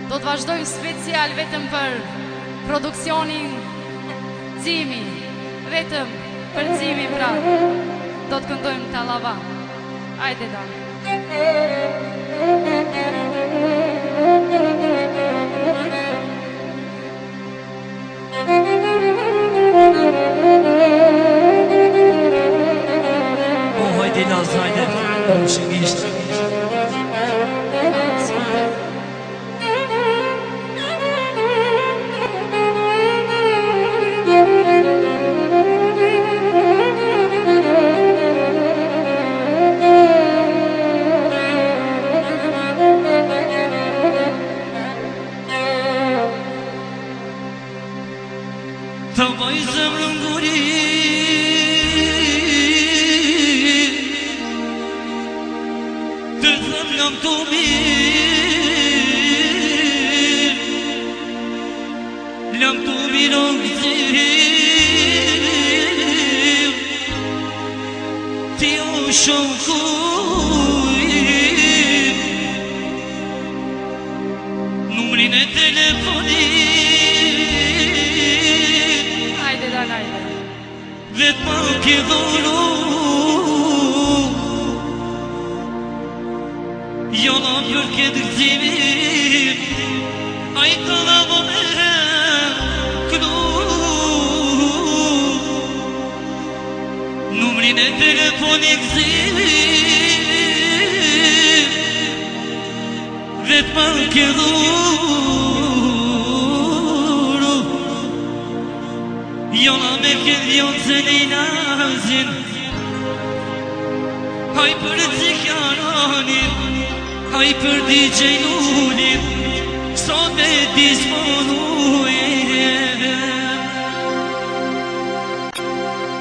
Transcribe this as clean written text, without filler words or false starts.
Do të vazhdojmë special vetëm për produksionin Ximi. Vetëm për Ximi pra. Do të këndojmë Tallava. Hajde da. Hajde Naz, hajde. Shëngisht. Të vajzëm rënguri Të thëm jam të mirë Jam të mirë o gëzim Ti o shokujim Numrin e telefonit Vetë ma ke dhuru Jona për këtë gëzimit A i Tallava me kënu Numrin e telefonit gëzimit Vetë ma ke dhuru Jona me këtë jonë se ne i nazin Haj për Zikjaranin Haj për DJ Nunin Sot me disponuj